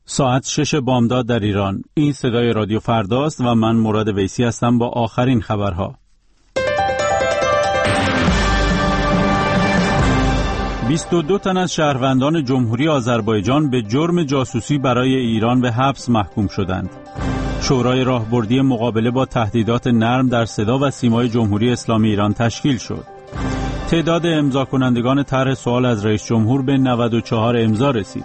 ساعت 6 بامداد در ایران. این صدای رادیو فرداست و من مراد ویسی هستم با آخرین خبرها. 22 تن از شهروندان جمهوری آذربایجان به جرم جاسوسی برای ایران به حبس محکوم شدند. شورای راهبردی مقابله با تهدیدات نرم در صدا و سیمای جمهوری اسلامی ایران تشکیل شد. تعداد امضا کنندگان طرح سوال از رئیس جمهور به 94 امضا رسید.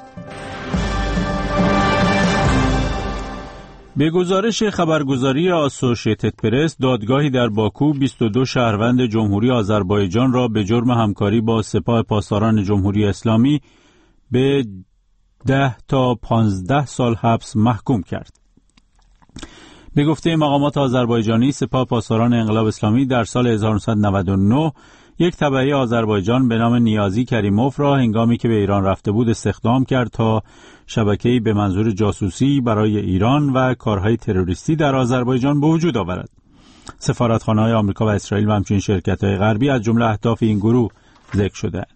به گزارش خبرگزاری آسوشیتد پرس، دادگاهی در باکو 22 شهروند جمهوری آذربایجان را به جرم همکاری با سپاه پاسداران جمهوری اسلامی به 10 تا 15 سال حبس محکوم کرد. به گفته مقامات آذربایجانی، سپاه پاسداران انقلاب اسلامی در سال 1999 یک تبعه آذربایجان به نام نیازی کریموف را هنگامی که به ایران رفته بود استخدام کرد تا شبکه‌ای به منظور جاسوسی برای ایران و کارهای تروریستی در آذربایجان به وجود آورد. سفارتخانه‌های آمریکا و اسرائیل و همچنین شرکت‌های غربی از جمله اهداف این گروه ذکر شده‌اند.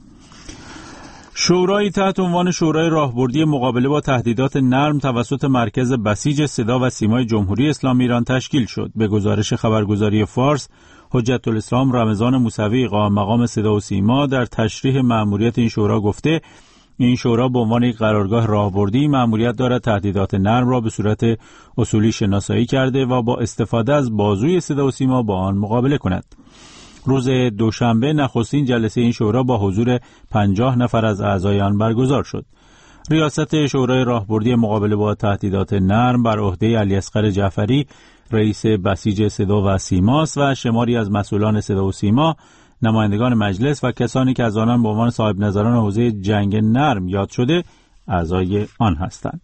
شورایی تحت عنوان شورای راهبردی مقابله با تهدیدات نرم توسط مرکز بسیج صدا و سیمای جمهوری اسلامی ایران تشکیل شد. به گزارش خبرگزاری فارس، حجت الاسلام رمضان موسوی قائم مقام صدا و سیما در تشریح مأموریت این شورا گفته این شورا به عنوان یک قرارگاه راهبردی مأموریت دارد تهدیدات نرم را به صورت اصولی شناسایی کرده و با استفاده از بازوی صدا و سیما با آن مقابله کند. روز دوشنبه نخستین جلسه این شورا با حضور 50 نفر از اعضای آن برگزار شد. ریاست شورای راهبردی مقابله با تهدیدات نرم بر عهده علیاصغر جعفری رئیس بسیج صدا و سیماست و شماری از مسئولان صدا و سیما، نمایندگان مجلس و کسانی که از آنان به عنوان صاحب نظران حوزه جنگ نرم یاد شده اعضای آن هستند.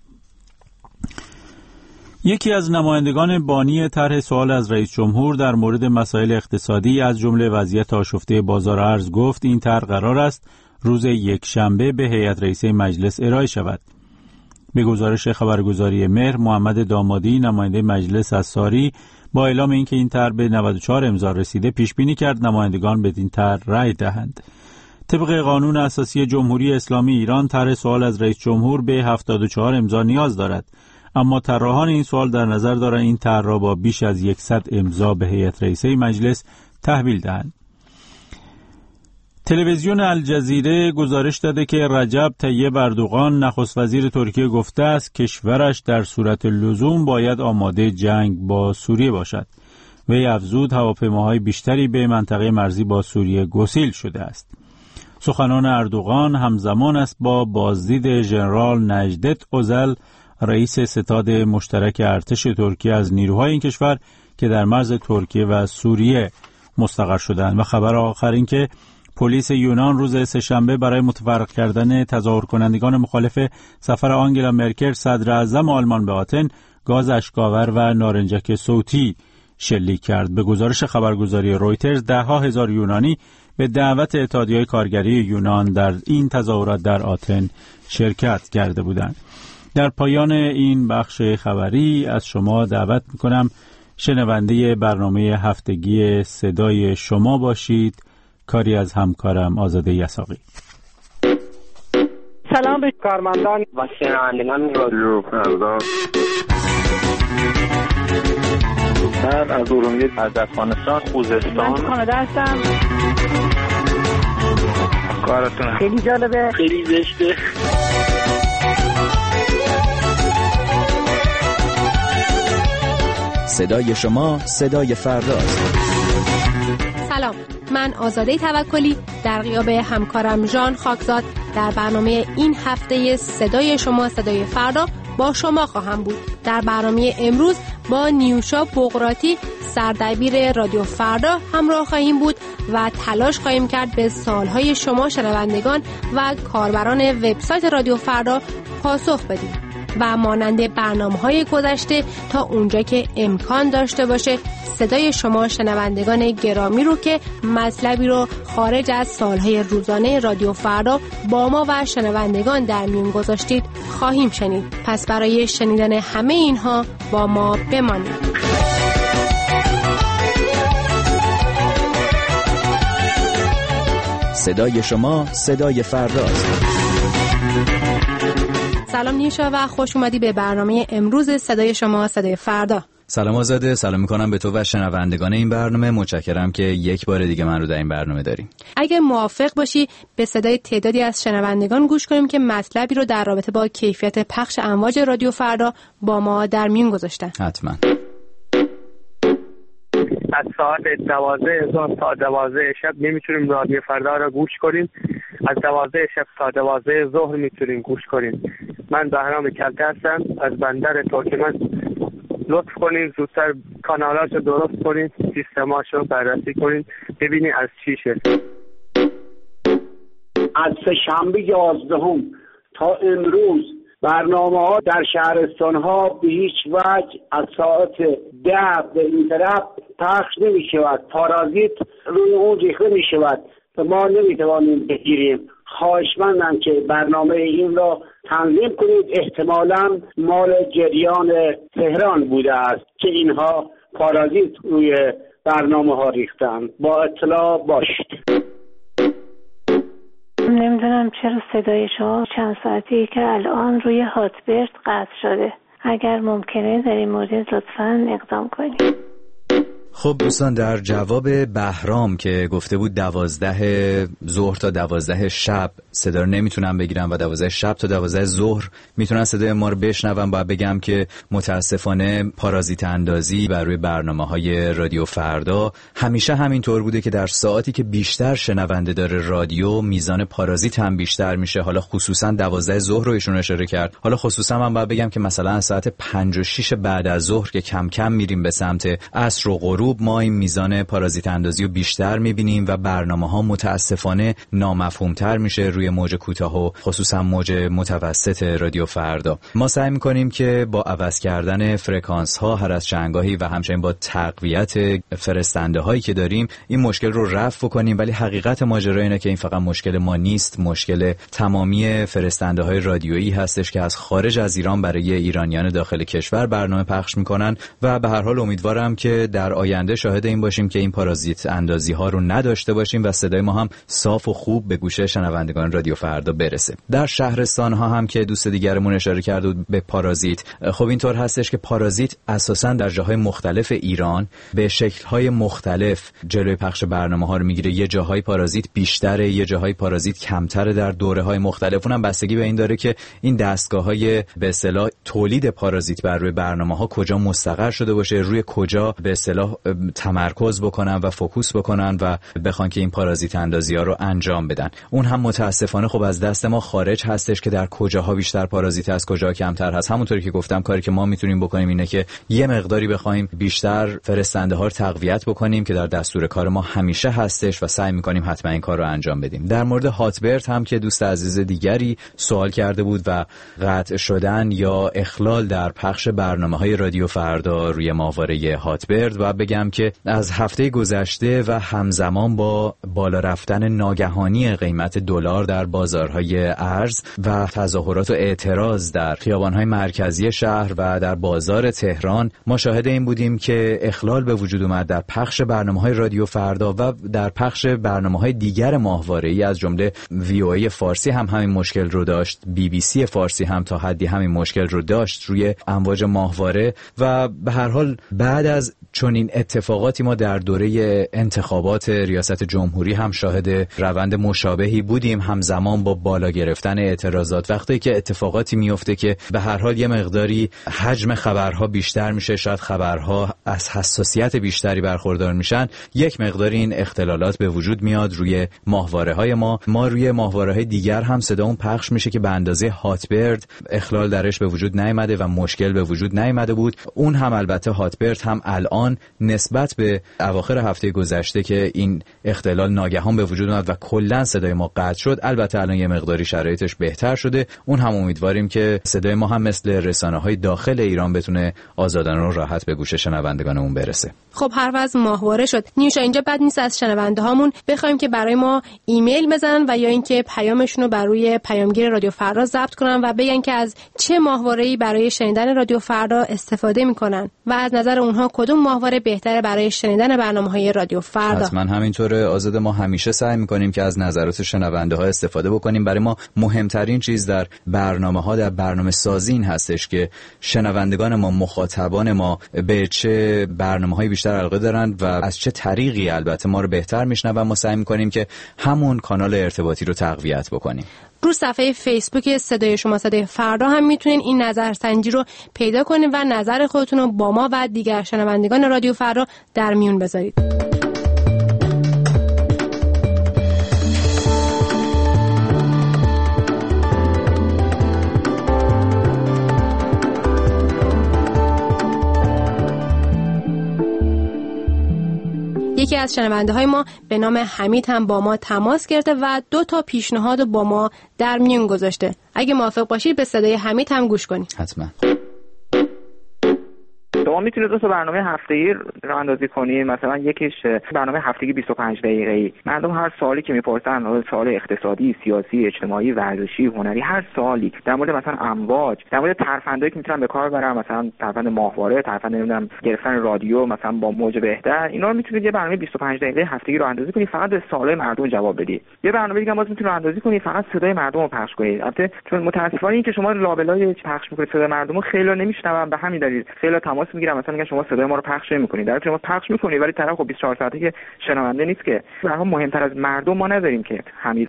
یکی از نمایندگان بانی طرح سوال از رئیس جمهور در مورد مسائل اقتصادی از جمله وضعیت آشفته بازار ارز گفت این طرح قرار است روز یکشنبه به هیئت رئیسه مجلس ارائه شود. به گزارش خبرگزاری مهر، محمد دامادی نماینده مجلس از ساری با اعلام اینکه این طرح به 94 امضا رسیده پیش بینی کرد نمایندگان به این طرح رأی دهند. طبق قانون اساسی جمهوری اسلامی ایران طرح سوال از رئیس جمهور به 74 امضا نیاز دارد، اما طراحان این سوال در نظر دارند این طرح را با بیش از 100 امضا به هیئت رئیسه مجلس تحویل دهند. تلویزیون الجزیره گزارش داده که رجب طیب اردوغان نخست وزیر ترکیه گفته است کشورش در صورت لزوم باید آماده جنگ با سوریه باشد. وی افزود هواپیماهای بیشتری به منطقه مرزی با سوریه گسیل شده است. سخنان اردوغان همزمان است با بازدید ژنرال نجدت اوزل رئیس ستاد مشترک ارتش ترکیه از نیروهای این کشور که در مرز ترکیه و سوریه مستقر شدند. و خبر آخر این که پلیس یونان روز سه‌شنبه برای متفرق کردن تظاهر کنندگان مخالف سفر آنگلا مرکل صدر اعظم آلمان به آتن گاز اشک‌آور و نارنجک صوتی شلیک کرد. به گزارش خبرگزاری رویترز ده‌ها هزار یونانی به دعوت اتحادیه کارگری یونان در این تظاهرات در آتن شرکت کرده بودند. در پایان این بخش خبری از شما دعوت می‌کنم شنونده برنامه هفتگی صدای شما باشید. کاری از همکارم آزاده یساقی. سلام به کارمندان و شنوندگان رادیو فردا. من از ارومیه از افغانستان، خوزستان، من کانادا هستم. کارتون خیلی جالبه، خیلی زشته. صدای شما صدای فرداست. سلام، من آزاده توکلی در غیاب همکارم ژان خاکزاد در برنامه این هفته صدای شما صدای فردا با شما خواهم بود. در برنامه امروز با نیوشا بغراتی سردبیر رادیو فردا همراه خواهیم بود و تلاش خواهیم کرد به سوالهای شما شنوندگان و کاربران وبسایت رادیو فردا پاسخ بدیم و مانند برنامه‌های گذشته تا اونجا که امکان داشته باشه صدای شما شنوندگان گرامی رو که مطلبی رو خارج از سالهای روزانه رادیو فردا با ما و شنوندگان در میون گذاشتید خواهیم شنید. پس برای شنیدن همه اینها با ما بمانید. صدای شما صدای فرداست. سلام نیوشا و خوش اومدی به برنامه امروز صدای شما صدای فردا. سلام آزاده، سلام میکنم به تو و شنوندگان این برنامه. متشکرم که یک بار دیگه من رو در این برنامه داریم. اگه موافق باشی به صدای تعدادی از شنوندگان گوش کنیم که مطلبی رو در رابطه با کیفیت پخش امواج رادیو فردا با ما در میون گذاشتن. حتما. از ساعت 12 تا 12 شب نمیتونیم رادیو فردا را گوش کنیم. از 12 شب تا 12 ظهر میتونیم گوش کنیم. من بهرام کلته هستم از بندر ترکمن. لطف کنین زودتر کانالاشو درست کنین، سیستماشو بررسی کنین، ببینین از چیشه. از سه‌شنبه 11 تا امروز برنامه‌ها در شهرستان‌ها به هیچ وجه از ساعت 10 به این طرف پخش نمی‌شود. پارازیت روی اون ریخته می‌شود و ما نمی‌توانیم بگیریم. خواهشمندم که برنامه این را تنظیم کنید. احتمالاً مال جریان تهران بوده است که اینها پارازیت روی برنامه‌ها ریختن. با اطلاع باشید. نمیدونم چرا صدای شما چند ساعتی که الان روی هاتبرد قطع شده. اگر ممکنه در این مورد لطفاً اقدام کنید. خب دوستان، در جواب بهرام که گفته بود 12 ظهر تا 12 شب صدا رو نمیتونن بگیرن و 12 شب تا 12 ظهر میتونن صدای ما رو بشنون، باید بگم که متاسفانه پارازیت اندازی بر روی برنامه‌های رادیو فردا همیشه همینطور بوده که در ساعتی که بیشتر شنونده داره رادیو، میزان پارازیت هم بیشتر میشه. حالا خصوصا 12 ظهر رو ایشون اشاره کرد. حالا خصوصا من باید بگم که مثلا ساعت 5 و 6 بعد از ظهر که کم کم میریم به سمت عصر و غروب، ما این میزان پارازیت اندازی رو بیشتر میبینیم و برنامه‌ها متاسفانه نامفهومتر میشه روی موج کوتاه و خصوصا موج متوسط رادیو فردا. ما سعی میکنیم که با عوض کردن فرکانس ها هر از چندگاهی و همچنین با تقویت فرستنده هایی که داریم این مشکل رو رفع کنیم، ولی حقیقت ماجرا اینه که این فقط مشکل ما نیست، مشکل تمامی فرستنده های رادیویی هستش که از خارج از ایران برای ایرانیان داخل کشور برنامه پخش میکنن و به هر حال امیدوارم که در آینده شاهد این باشیم که این پارازیت اندازی ها رو نداشته باشیم و صدای ما هم صاف و خوب به گوش شنوندگان رادیو فردا برسه. در شهرستان ها هم که دوست دیگرمون اشاره کرده بود به پارازیت، خب اینطور هستش که پارازیت اساساً در جاهای مختلف ایران به شکل های مختلف جلوی پخش برنامه ها رو میگیره. یه جاهای پارازیت بیشتره، یه جاهای پارازیت کمتره در دوره های مختلف. اونم بستگی به این داره که این دستگاه های به اصطلاح تولید پارازیت بر روی برنامه ها کجا مستقر شده باشه، روی کجا به اصطلاح تمرکز بکنن و فوکوس بکنن و بخوان که این پارازیت اندازی ها رو انجام بدن. اون هم متاسفانه خب از دست ما خارج هستش که در کجاها بیشتر پارازیت هست، کجا کمتر هست. همونطوری که گفتم کاری که ما میتونیم بکنیم اینه که یه مقداری بخوایم بیشتر فرستنده ها رو تقویت بکنیم که در دستور کار ما همیشه هستش و سعی میکنیم حتما این کار رو انجام بدیم. در مورد هاتبرد هم که دوست عزیز دیگری سوال کرده بود و قطع شدن یا اخلال در پخش برنامه‌های رادیو فردا روی ماهواره هاتبرد، و بگم که از هفته گذشته و همزمان با بالا رفتن ناگهانی قیمت دلار در بازارهای ارز و تظاهرات و اعتراض در خیابان‌های مرکزی شهر و در بازار تهران، ما شاهد این بودیم که اخلال به وجود اومد در پخش برنامه‌های رادیو فردا و در پخش برنامه‌های دیگر ماهواره‌ای از جمله VOA فارسی هم همین مشکل رو داشت، BBC فارسی هم تا حدی همین مشکل رو داشت روی امواج ماهواره. و به هر حال بعد از چنین اتفاقاتی ما در دوره انتخابات ریاست جمهوری هم شاهد روند مشابهی بودیم، همزمان با بالا گرفتن اعتراضات. وقتی که اتفاقاتی میفته که به هر حال یه مقداری حجم خبرها بیشتر میشه، شاید خبرها از حساسیت بیشتری برخوردار میشن، یک مقداری این اختلالات به وجود میاد روی ماهواره‌های ما روی ماهواره‌های دیگر هم صدامون پخش میشه که به اندازه هاتبرد اخلال درش به وجود نیامده و مشکل به وجود نیامده بود. اون هم البته هاتبرد هم الان نسبت به اواخر هفته گذشته که این اختلال ناگهان به وجود اومد و کلا صدای ما قطع شد، البته الان یه مقداری شرایطش بهتر شده. اون هم امیدواریم که صدای ما هم مثل رسانه‌های داخل ایران بتونه آزادانه و راحت به گوش شنوندگانمون برسه. خب حرف از ماهواره شد. نیوشا اینجا بد نیست از شنونده هامون بخوایم که برای ما ایمیل بزنن و یا اینکه پیامشون رو بر روی پیامگیر رادیو فردا ضبط کنن و بگن که از چه ماهواره‌ای برای شنیدن رادیو فردا استفاده میکنن و از نظر اونها کدوم ماهواره بهتره برای شنیدن برنامه‌های رادیو فردا؟ حتما همینطوره آزاده. ما همیشه سعی می‌کنیم که از نظرات شنونده‌ها استفاده بکنیم. برای ما مهمترین چیز در برنامه‌ها، در برنامه‌سازی این هستش که شنوندگان ما، مخاطبان ما به چه برنامه‌های بیشتر علاقه دارن و از چه طریقی البته ما رو بهتر میشنون. ما سعی می‌کنیم که همون کانال ارتباطی رو تقویت بکنیم. رو صفحه فیسبوک صدای شما صدای فردا هم میتونین این نظرسنجی رو پیدا کنین و نظر خودتون رو با ما و دیگر شنوندگان رادیو فردا در میون بذارید. یکی از شنونده های ما به نام حمید هم با ما تماس گرفته و 2 تا پیشنهاد با ما در میون گذاشته. اگه موافق باشید به صدای حمید هم گوش کنید. حتما. شما میتونید 2 تا برنامه هفتگی راه اندازی کنید. مثلا یکیش برنامه هفتگی 25 دقیقه‌ای. مردم هر سوالی که میپرسن، سوال اقتصادی، سیاسی، اجتماعی، ورزشی، هنری، هر سوالی در مورد مثلا امواج، در مورد ترفندایی که میتونن به کار ببرن، مثلا ترفند ماهواره، ترفند نمیدونم گرفتن رادیو مثلا با موج بهتر، اینا رو میتونید یه برنامه 25 دقیقه هفتگی راه اندازی کنید، فقط به سوالای مردم جواب بدید. یه برنامه دیگه هم میتونید راه اندازی کنید، فقط صدای مردم رو پخش کنید. البته چون متأسفانه این که شما لابلای پخش میکنید صدای مردم رو خیلی نمیشنون، به همین دلیل خیلی تماس میگیرن، مثلا میگن شما صدای ما رو پخش نمی‌کنید. در حالی که شما پخش می‌کنید ولی طرف خب 24 ساعته که شنونده نیست که. برای مهمتر از مردم ما نداریم که حمید.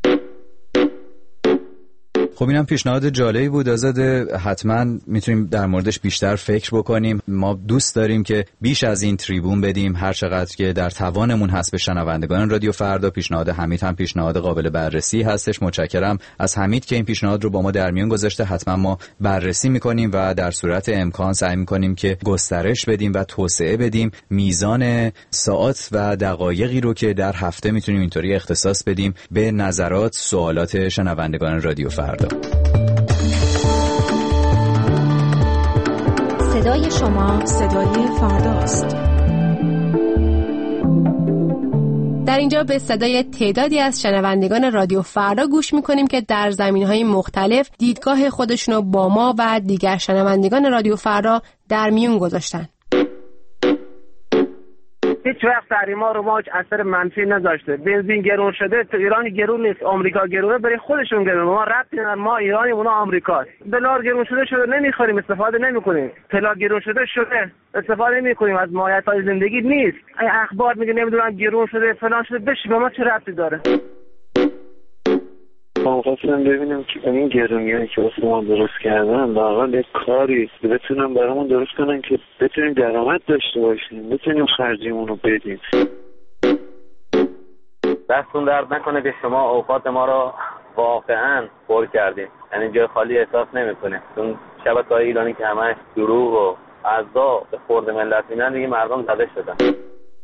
خب اینم پیشنهاد جالبی بود آزاده. حتما میتونیم در موردش بیشتر فکر بکنیم. ما دوست داریم که بیش از این تریبون بدیم هر چقدر که در توانمون هست به شنوندگان رادیو فردا. پیشنهاد حمید هم پیشنهاد قابل بررسی هستش. متشکرم از حمید که این پیشنهاد رو با ما در میون گذاشته. حتما ما بررسی میکنیم و در صورت امکان سعی میکنیم که گسترش بدیم و توسعه بدیم میزان ساعات و دقایقی رو که در هفته میتونیم اینطوری اختصاص بدیم به نظرات، سوالات شنوندگان رادیو فردا. صدای شما صدای فرداست. در اینجا به صدای تعدادی از شنوندگان رادیو فردا گوش میکنیم که در زمینهای مختلف دیدگاه خودشونو با ما و دیگر شنوندگان رادیو فردا در میون گذاشتن. هیچ وقت تحریما رو ما اثر منفی نذاشته. بنزین گرون شده، تو ایران گرون نیست، آمریکا گرونه، برای خودشون گرونه. ما ربطی نداره، ما ایرانی، اونا آمریکاست. دلار گرون شده نمیخوریم، استفاده نمیکنیم. طلا گرون شده استفاده نمیکنیم، از مایحتاج زندگی نیست. این اخبار میگه نمیدونم گرون شده فلان شده، بشه به ما چه ربطی داره؟ ما خواستم ببینم که این گرونیایی که واسه ما درست کردن واقعا یک کاری بتونن برامون درست کنن که بتونیم درآمد داشته باشیم، بتونیم خرجیمون رو بدیم. دستون درد نکنه که شما اوقات ما رو واقعا پر کردیم، یعنی جای خالی احساس نمی‌کنه. چون شبکه‌های ایرانی که همش دروغ و عزا به خورد ملت میدن دیگه مردم زده شدن.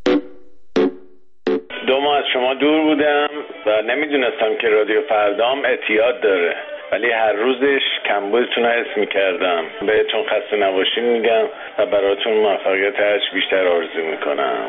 2 ماه از شما دور بودم و نمیدونستم که رادیو فردام اعتیاد داره، ولی هر روزش کمبودتون رو حس میکردم. بهتون خسته نباشین میگم و براتون موفقیت هرچی بیشتر آرزو میکنم.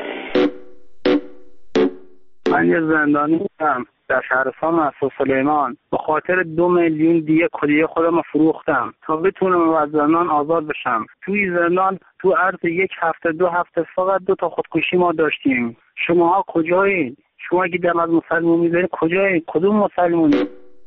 من یه زندانی بودم در شهرستان محسوس سلیمان. به خاطر 2 میلیون دیگه کلیه خودم فروختم تا بتونم از زندان آزاد بشم. توی زندان تو عرض 1 هفته 2 هفته فقط 2 تا خودکشی ما داشتیم. شماها کجایید؟ شما اگه دم از مسلمون میزنید کجایید؟ کدوم مسلمونی؟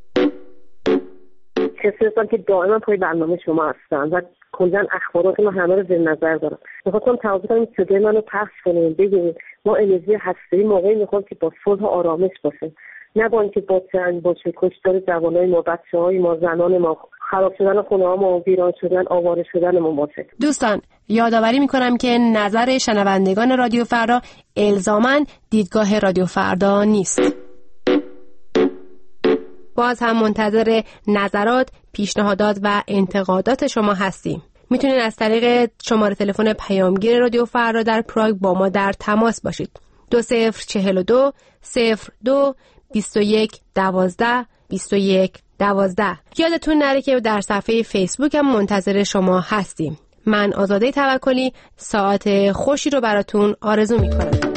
کسی هستم که دائما پای برنامه شما هستم و کلاً اخبارات ما همه رو زیر نظر دارم. میخواستم توضیح کنم که صدای منو پخش کنیم، بگیم ما انرژی هسته‌ای موقعی میخوام که با صلح و آرامش باشه، نه با اینکه با جنگ باشه، کشتار جوانای ما، بچه‌های ما، زنان ما، خراب شدن خونه‌ها ما، ویران شدن، آواره شدن ما باشه. دوستان یادآوری میکنم که نظر شنوندگان رادیو فردا الزاماً دیدگاه رادیو فردا نیست. باز هم منتظر نظرات، پیشنهادات و انتقادات شما هستیم. میتونید از طریق شماره تلفن پیامگیر رادیو فردا در پراگ با ما در تماس باشید. 2042 02 21 12 21 12. یادتون نره که در صفحه فیسبوک هم منتظر شما هستیم. من آزاده توکلی ساعت خوشی رو براتون آرزو میکنم.